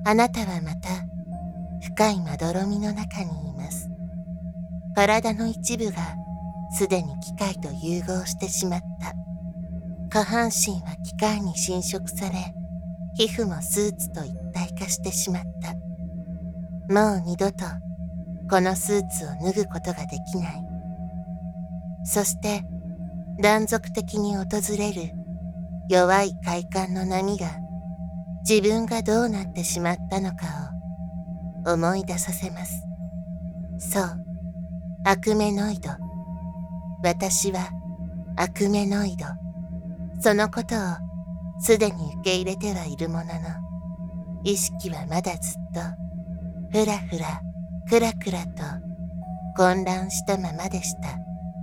あなたはまた深いまどろみの中にいます。体の一部がすでに機械と融合してしまった。下半身は機械に侵食され、皮膚もスーツと一体化してしまった。もう二度とこのスーツを脱ぐことができない。そして断続的に訪れる弱い快感の波が自分がどうなってしまったのかを思い出させます。そう、アクメノイド。私はアクメノイド。そのことをすでに受け入れてはいるものの、意識はまだずっとふらふらくらくらと混乱したままでした。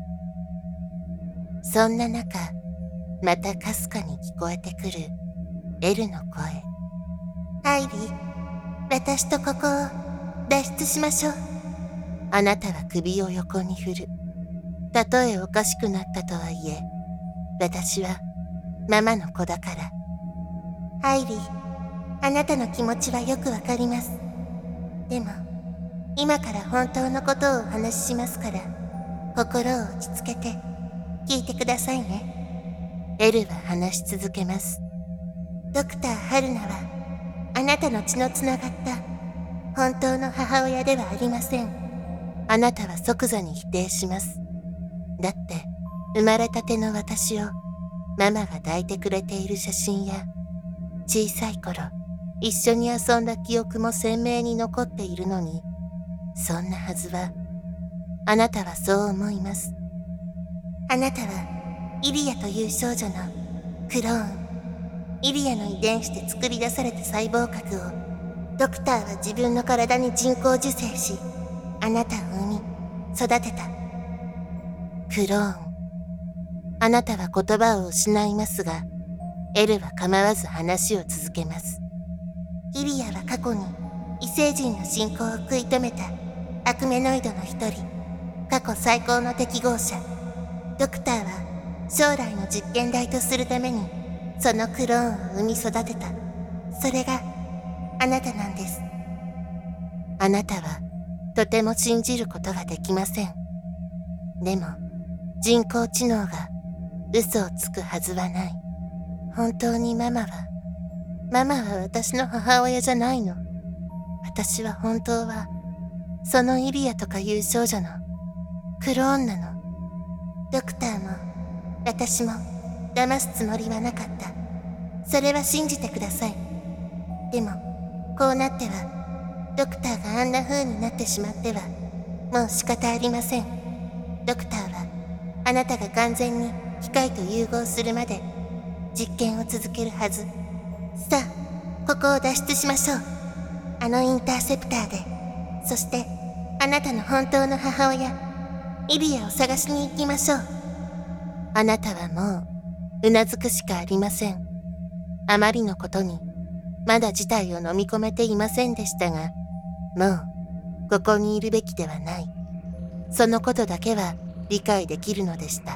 そんな中、またかすかに聞こえてくるエルの声。アイリー、私とここを脱出しましょう。あなたは首を横に振る。たとえおかしくなったとはいえ、私はママの子だから。アイリー、あなたの気持ちはよくわかります。でも、今から本当のことをお話ししますから、心を落ち着けて聞いてくださいね。エルは話し続けます。ドクター・ハルナは、あなたの血のつながった本当の母親ではありません。あなたは即座に否定します。だって、生まれたての私をママが抱いてくれている写真や、小さい頃、一緒に遊んだ記憶も鮮明に残っているのに、そんなはずは、あなたはそう思います。あなたは、イリアという少女のクローン。イリアの遺伝子で作り出された細胞核を、ドクターは自分の体に人工授精し、あなたを産み、育てた。クローン。あなたは言葉を失いますが、エルは構わず話を続けます。イリアは過去に異星人の進行を食い止めたアクメノイドの一人、過去最高の適合者。ドクターは将来の実験台とするためにそのクローンを産み育てた。それがあなたなんです。あなたはとても信じることができません。でも人工知能が嘘をつくはずはない。本当にママは私の母親じゃないの。私は本当はそのイリアとかいう少女のクローンなの。ドクターも私も騙すつもりはなかった。それは信じてください。でもこうなってはドクターがあんな風になってしまってはもう仕方ありません。ドクターはあなたが完全に機械と融合するまで実験を続けるはず。さあ、ここを脱出しましょう。あのインターセプターで。そしてあなたの本当の母親イリアを探しに行きましょう。あなたはもううなずくしかありません。あまりのことにまだ事態を飲み込めていませんでしたが、もうここにいるべきではない。そのことだけは理解できるのでした。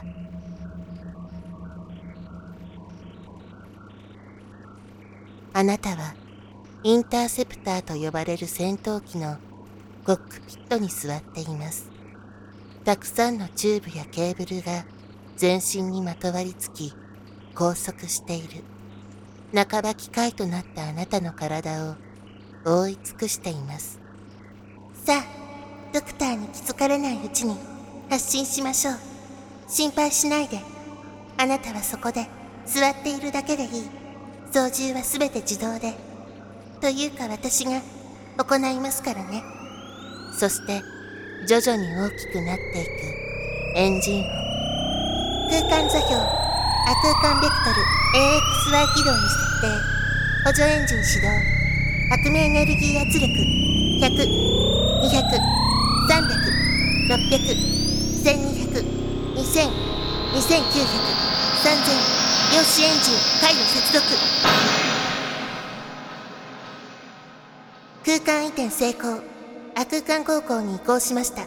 あなたはインターセプターと呼ばれる戦闘機のコックピットに座っています。たくさんのチューブやケーブルが全身にまとわりつき拘束している。半ば機械となったあなたの体を覆い尽くしています。さあ、ドクターに気づかれないうちに発進しましょう。心配しないで。あなたはそこで座っているだけでいい。操縦はすべて自動で。というか私が行いますからね。そして徐々に大きくなっていくエンジン音。空間座標、亜空間ベクトル AXY 軌道に設定。補助エンジン始動。悪名エネルギー圧力100、200、300、600、1200、2000、2900、3000。量子エンジン回路接続。空間移転成功。亜空間航行に移行しました。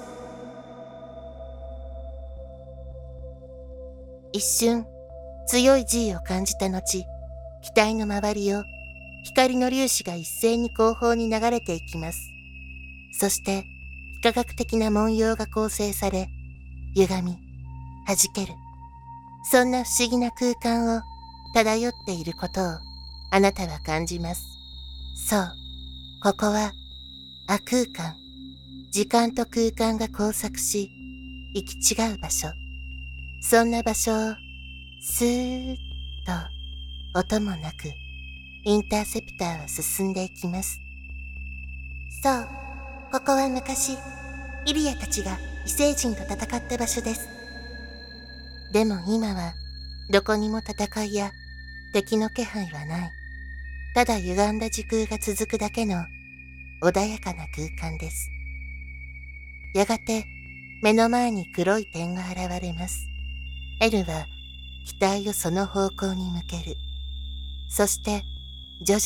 一瞬強い G を感じた後、機体の周りを光の粒子が一斉に後方に流れていきます。そして、幾何学的な文様が構成され、歪み、弾ける。そんな不思議な空間を漂っていることをあなたは感じます。そう、ここは亜空間。時間と空間が交錯し、行き違う場所。そんな場所を、スーッと、音もなく、インターセプターは進んでいきます。そう、ここは昔、イリアたちが異星人と戦った場所です。でも今は、どこにも戦いや敵の気配はない。ただ歪んだ時空が続くだけの穏やかな空間です。やがて目の前に黒い点が現れます。エルは機体をその方向に向ける。そして徐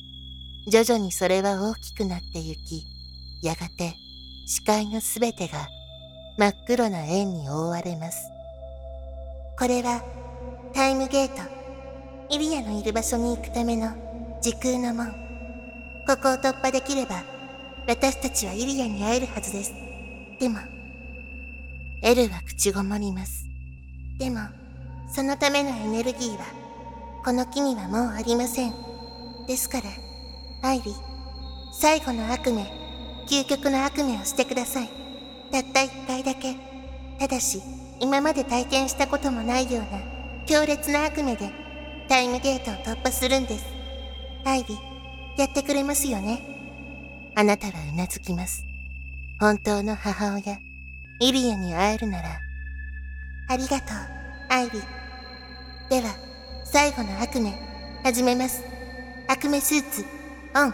々にそれは大きくなってゆき、やがて視界のすべてが真っ黒な円に覆われます。これはタイムゲート。イリアのいる場所に行くための時空の門。ここを突破できれば私たちはイリアに会えるはずです。でも、エルは口ごもります。でも、そのためのエネルギーは、この木にはもうありません。ですから、アイリ、最後の悪夢、究極の悪夢をしてください。たった一回だけ。ただし、今まで体験したこともないような、強烈な悪夢で、タイムゲートを突破するんです。アイリ、やってくれますよね。あなたはうなずきます。本当の母親、イリアに会えるなら、ありがとう、アイリ。では、最後の悪夢、始めます。悪夢スーツ、オン。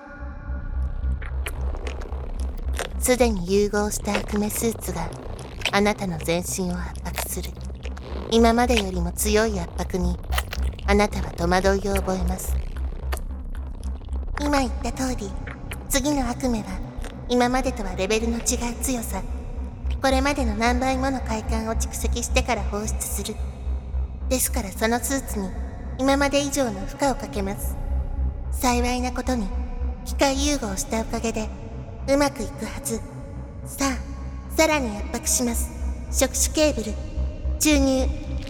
すでに融合した悪夢スーツが、あなたの全身を圧迫する。今までよりも強い圧迫に、あなたは戸惑いを覚えます。今言った通り、次の悪夢は、今までとはレベルの違う強さ。これまでの何倍もの快感を蓄積してから放出する。ですからそのスーツに今まで以上の負荷をかけます。幸いなことに機械融合したおかげでうまくいくはず。さあ、さらに圧迫します。触手ケーブル注入。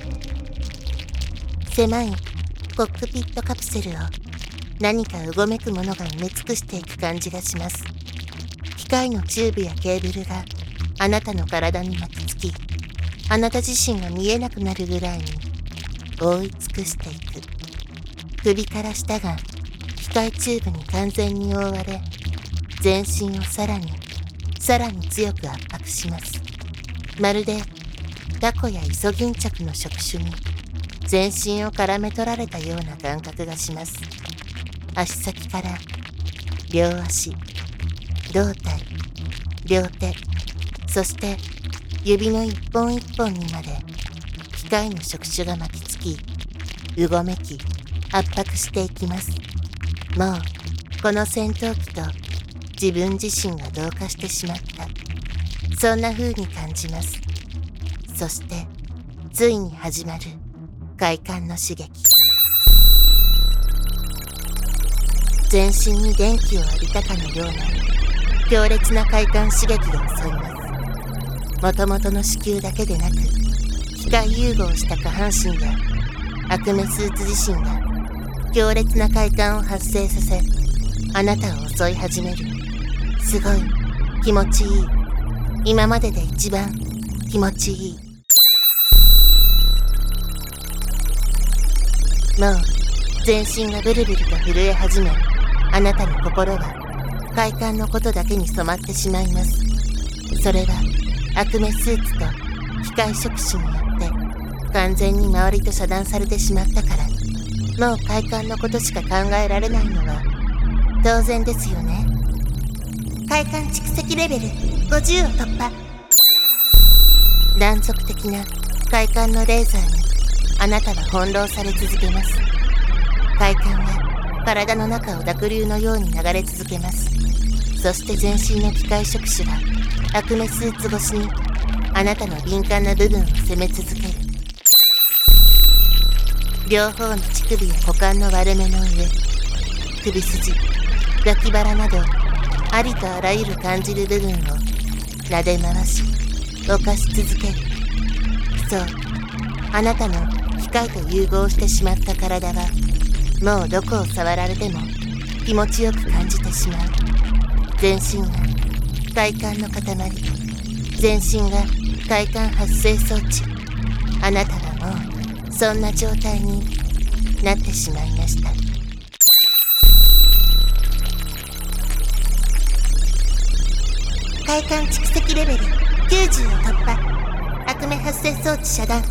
狭いコックピットカプセルを何かうごめくものが埋め尽くしていく感じがします。機械のチューブやケーブルがあなたの体に巻きつき、あなた自身が見えなくなるぐらいに覆い尽くしていく。首から下が機械チューブに完全に覆われ、全身をさらに強く圧迫します。まるでタコやイソギンチャクの触手に全身を絡め取られたような感覚がします。足先から両足、胴体、両手、そして指の一本一本にまで機械の触手が巻きつき、うごめき、圧迫していきます。もうこの戦闘機と自分自身が同化してしまった。そんな風に感じます。そしてついに始まる快感の刺激。全身に電気を浴びたかのような強烈な快感刺激が襲います。もともとの子宮だけでなく、機械融合した下半身や悪夢スーツ自身が強烈な快感を発生させ、あなたを襲い始める。すごい気持ちいい。今までで一番気持ちいい。もう全身がブルブルと震え始め、あなたの心は快感のことだけに染まってしまいます。それは悪夢スーツと機械触手によって完全に周りと遮断されてしまったから、もう快感のことしか考えられないのは当然ですよね。快感蓄積レベル50を突破。断続的な快感のレーザーにあなたは翻弄され続けます。快感は体の中を濁流のように流れ続けます。そして全身の機械触手は悪夢スーツ越しにあなたの敏感な部分を攻め続ける。両方の乳首や股間の割れ目の上、 首筋、脇腹などありとあらゆる感じる部分を撫で回し動かし続ける。そう、あなたの機械と融合してしまった体はもうどこを触られても気持ちよく感じてしまう。全身が快感の塊、全身が快感発生装置。あなたはもうそんな状態になってしまいました。快感蓄積レベル90を突破。悪夢発生装置遮断。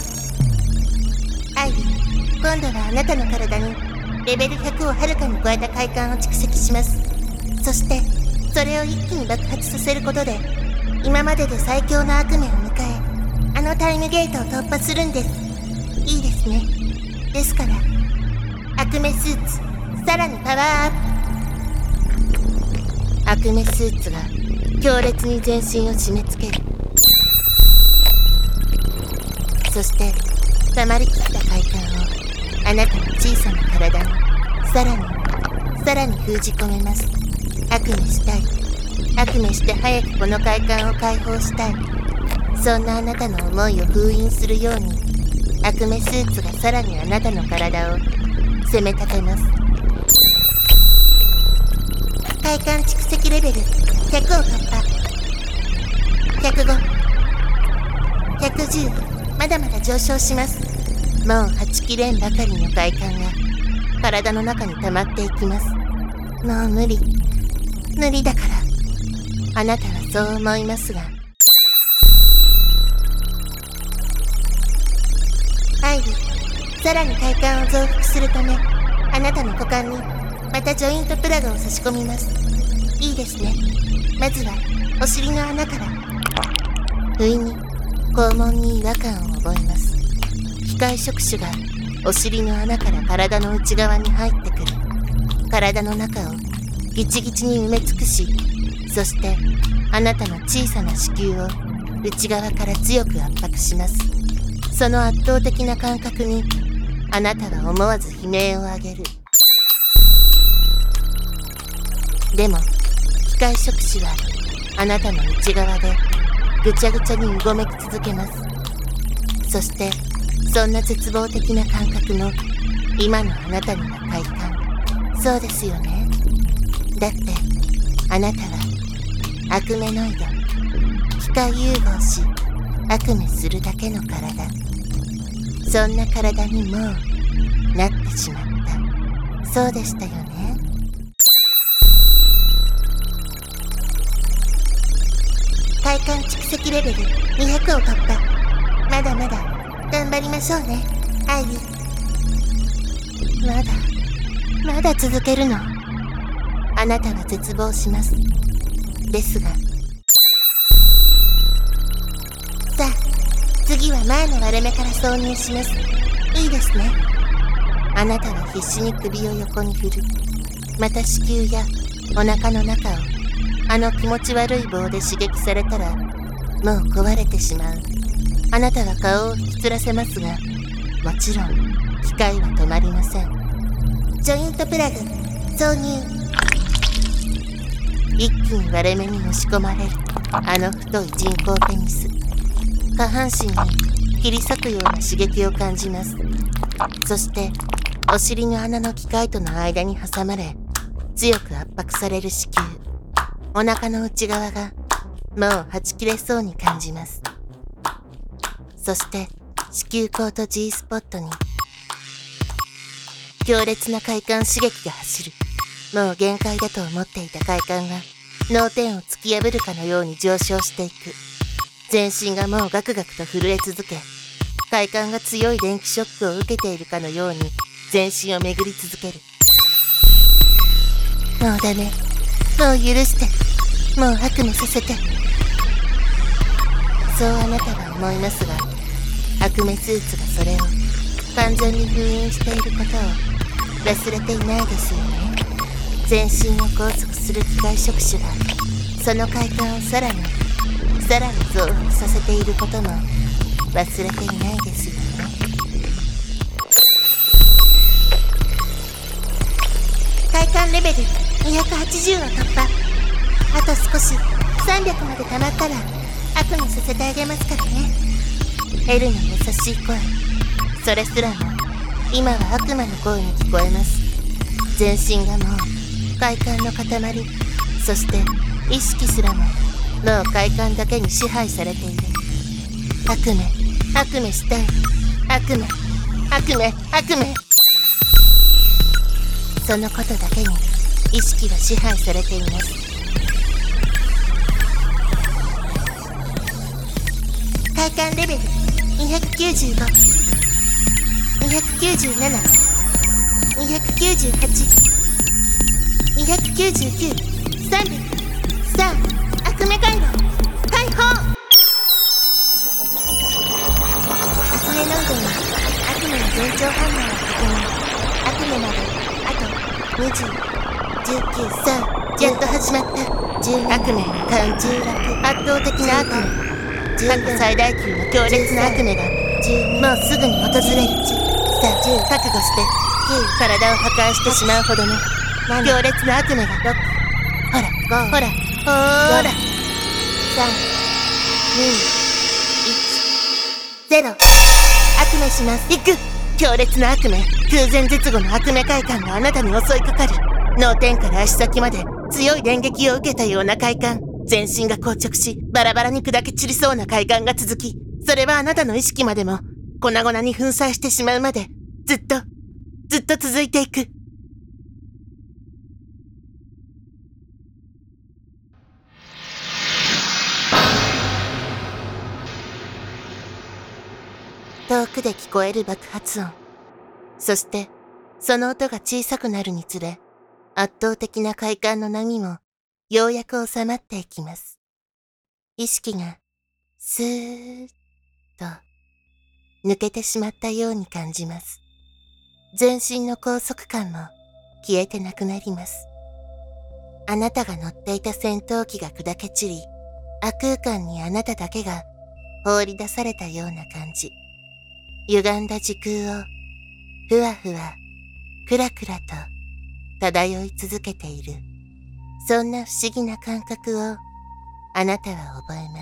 アイリー、今度はあなたの体にレベル100をはるかに超えた快感を蓄積します。そしてそれを一気に爆発させることで今までで最強の悪夢を迎え、あのタイムゲートを突破するんです。いいですね。ですから悪夢スーツさらにパワーアップ。悪夢スーツが強烈に全身を締め付ける。そして溜まりきった快感をあなたの小さな体にさらに封じ込めます。悪夢したい、悪夢して早くこの快感を解放したい、そんなあなたの思いを封印するように悪夢スーツがさらにあなたの体を攻め立てます。快感蓄積レベル100を突破。105、110、まだまだ上昇します。もうはちきれんばかりの快感が体の中に溜まっていきます。もう無理だから、あなたはそう思いますが。アイリー、さらに快感を増幅するためあなたの股間にまたジョイントプラグを差し込みます。いいですね。まずはお尻の穴から。不意に肛門に違和感を覚えます。機械触手がお尻の穴から体の内側に入ってくる。体の中をギチギチに埋め尽くし、そしてあなたの小さな子宮を内側から強く圧迫します。その圧倒的な感覚にあなたは思わず悲鳴を上げる。でも機械触手はあなたの内側でぐちゃぐちゃにうごめき続けます。そしてそんな絶望的な感覚も今のあなたには快感。そうですよね。だってあなたは悪夢ノイド、機械融合し悪夢するだけの体、そんな体にもうなってしまった。そうでしたよね。快感蓄積レベル200を突破。まだまだ頑張りましょうね、アイリー。まだ続けるの？あなたは絶望します。ですが、さあ次は前の割れ目から挿入します。いいですね。あなたは必死に首を横に振る。また子宮やお腹の中をあの気持ち悪い棒で刺激されたらもう壊れてしまう。あなたは顔を引きつらせますが、もちろん機械は止まりません。ジョイントプラグ挿入。一気に割れ目に押し込まれるあの太い人工ペニス。下半身に切り裂くような刺激を感じます。そしてお尻の穴の機械との間に挟まれ強く圧迫される子宮。お腹の内側がもうはち切れそうに感じます。そして子宮口と G スポットに強烈な快感刺激が走る。もう限界だと思っていた快感が脳天を突き破るかのように上昇していく。全身がもうガクガクと震え続け、快感が強い電気ショックを受けているかのように全身を巡り続ける。もうダメ、もう許して、もう悪夢させて。そうあなたは思いますが、悪夢スーツがそれを完全に封印していることを忘れていないですよね。全身を拘束する機械触手がその快感をさらに増幅させていることも忘れていないですよね。快感レベル280を突破。あと少し300まで溜まったら悪にさせてあげますからね。エルの優しい声、それすらも今は悪魔の声に聞こえます。全身がもう快感の塊、そして意識すらも脳快感だけに支配されている。悪夢したい。悪夢。そのことだけに意識は支配されています。快感レベル295、297、298、299、300。さあ、悪夢回路解放。悪夢濃度に悪夢の前兆反応を確認。悪夢まであと20、19、さあ、やっと始まった。悪夢カウント16、圧倒的な悪夢、過去最大級の強烈な悪夢がもうすぐに訪れる。さあ、覚悟して体を破壊してしまうほどの強烈な悪夢が。ほら3、2、1、0。悪夢します。行く。強烈な悪夢、空前絶後の悪夢快感があなたに襲いかかる。脳天から足先まで強い電撃を受けたような快感、全身が硬直しバラバラに砕け散りそうな快感が続き、それはあなたの意識までも粉々に粉砕してしまうまでずっと続いていく。遠くで聞こえる爆発音、そしてその音が小さくなるにつれ、圧倒的な快感の波もようやく収まっていきます。意識がスーッと抜けてしまったように感じます。全身の拘束感も消えてなくなります。あなたが乗っていた戦闘機が砕け散り、悪空間にあなただけが放り出されたような感じ。歪んだ時空をふわふわくらくらと漂い続けている、そんな不思議な感覚をあなたは覚えます。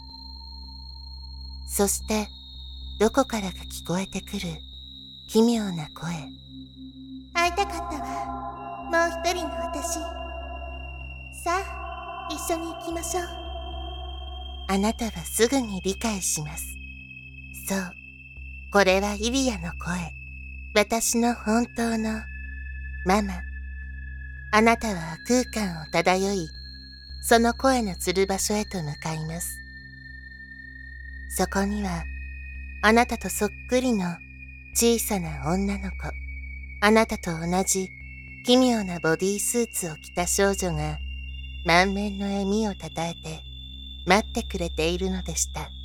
そしてどこからか聞こえてくる奇妙な声。会いたかったわ、もう一人の私。さあ、一緒に行きましょう。あなたはすぐに理解します。そう、これはイリアの声。私の本当のママ。あなたは空間を漂い、その声のする場所へと向かいます。そこには、あなたとそっくりの小さな女の子、あなたと同じ奇妙なボディースーツを着た少女が満面の笑みをたたえて待ってくれているのでした。